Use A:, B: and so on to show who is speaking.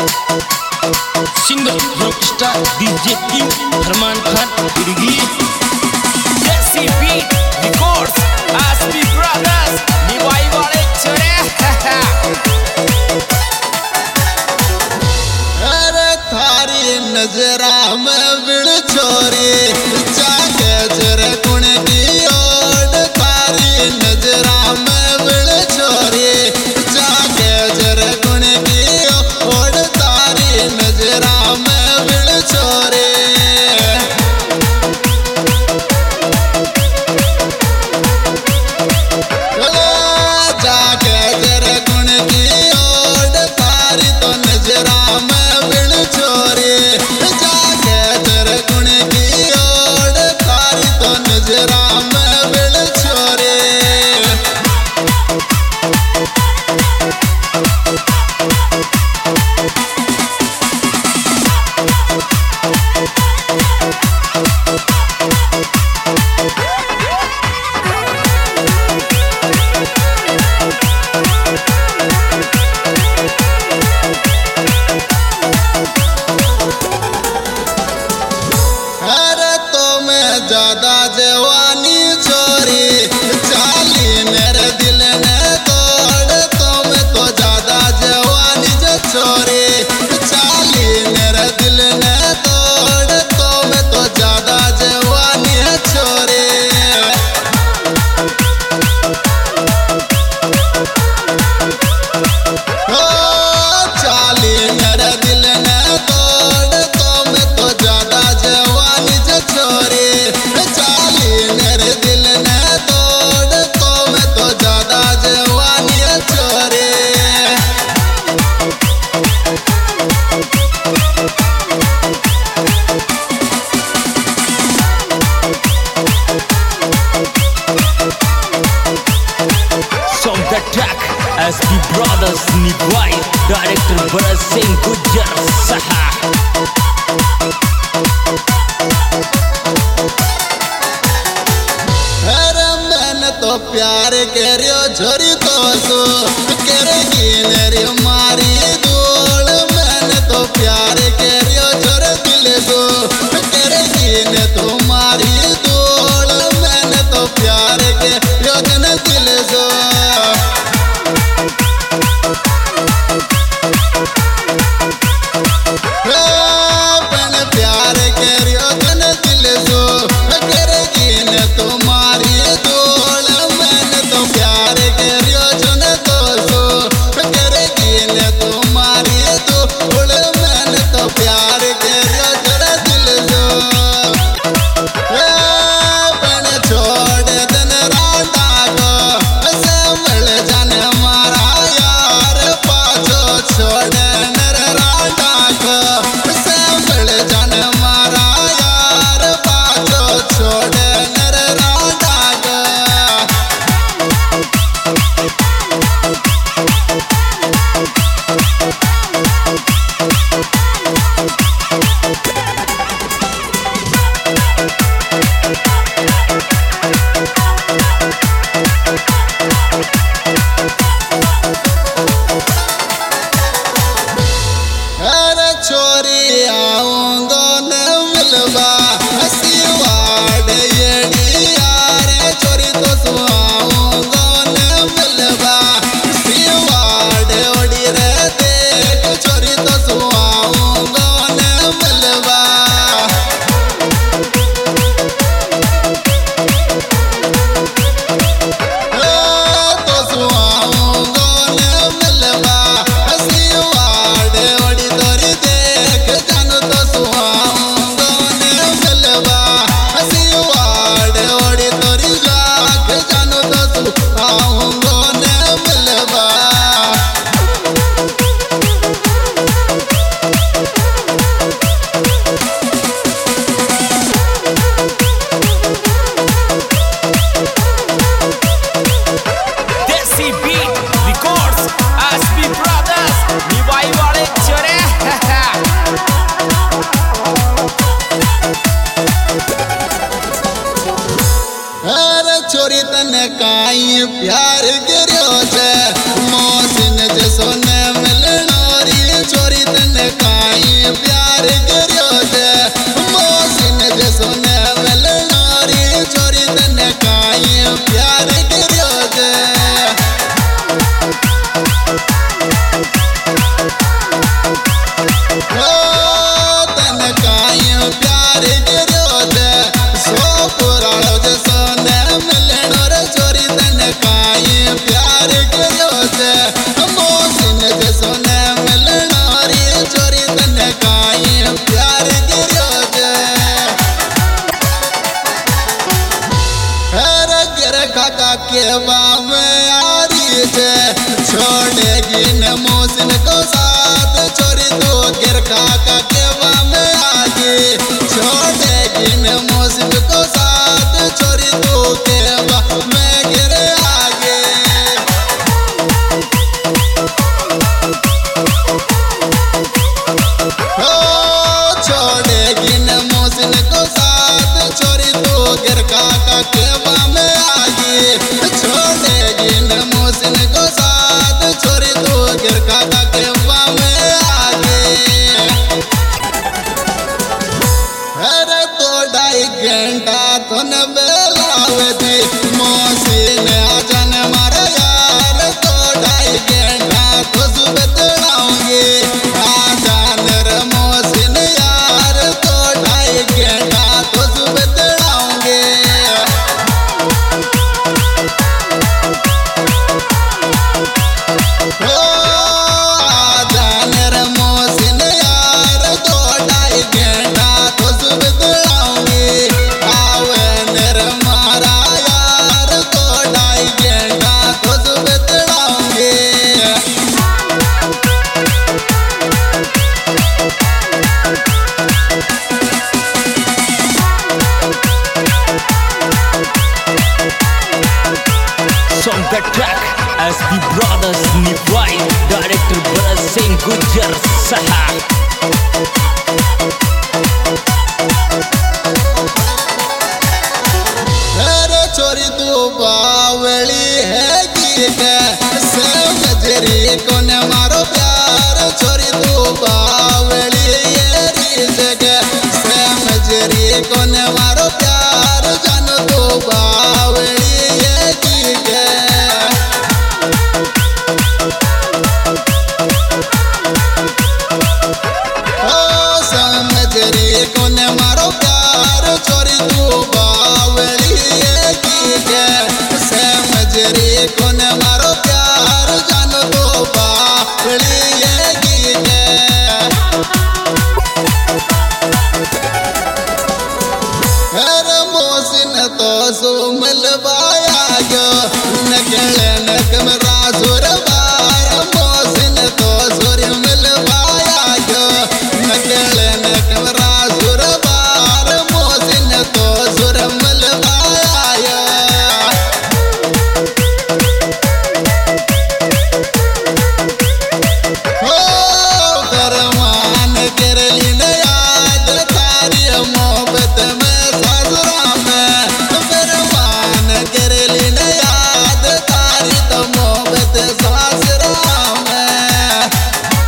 A: singer rockstar DJ king Farman Khan इरगी
B: जैसी beat records SP brothers निभाई वाले छोरे
C: अरे थारी नजरा में बिड़ छोरी जाके जर कुण की ओड थारी नजरा में बिड़ छोरी जाके जर कुण की ओड थारी नजरा में बिड़ छोरी जाके जर कुण की ओड थारी तो नजरा में बिड़ छोरी जाके जर कुण की ओड थारी तो नजरा में बिड़ छोरी अरे तो मैं ज्यादा जवानी छोरी चाली मेरे दिल ने तोड़ तो मैं तो ज्यादा जवानी जो छोरी चाली मेरे दिल ने तोड़ तो मैं तो ज्यादा जवानी है छोरी ओ चाली मेरे दिल ने तोड़ तो मैं तो ज्यादा जवानी जो छोरी चाली मेरे दिल ने तोड़ तो मैं तो ज्यादा जवानी है छोरी
A: song the track SP brothers निभाई डायरेक्टर भरत सिंह गुज्जर सहा
C: अरे मैंने तो प्यार करियो छोरी तो सो करेगी मेरी मारी धूल मैंने तो प्यार करियो छोर दिल सो करेगी ने तो मारी धूल मैंने तो प्यार करियो जन दिल सो मैंने प्यार करियो जन दिल सो करेगी ने तो मारी धूल मैंने तो प्यार करियो जन तो मोहसिन को साथ छोरी तो गिर काका के में आगे छोड़ेगी न मोहसिन को साथ छोरी तो के में गिर आगे हो छोड़ेगी न मोहसिन को साथ छोरी तो गिर काका के में आगे छोड़ेगी न मोहसिन को साथ छोरी तो गिर काका के में आगे अरे तो 2.5 घंटा तो न बेलावे थी मोहसिन आजन मारे यार तो 2.5 घंटा तो सुबह तड़ाऊंगे आजान रे मोहसिन यार तो 2.5 घंटा तो सुबह तड़ाऊंगे आजान रे मोहसिन यार तो 2.5 घंटा तो सुबह तड़ाऊंगे आवे रे मारा यार तो 2.5 घंटा तो सुबह तड़ाऊंगे
A: Song the track SB Brothers Nivai Director Bharat Singh Gujar Saha
C: अरे छोरी तू बावली है की के समझरी कोन मारो प्यार छोरी तू बावली ये रीत के समझरी कोन मारो प्यार जानो तू बावली ये की के ओ समझरी कोन मारो प्यार छोरी तू बावली ये की के समझरी कोन मारो प्यार जानो तो बावली ये की के अरे मोहसिन तो सो मिलवाया गयो नकले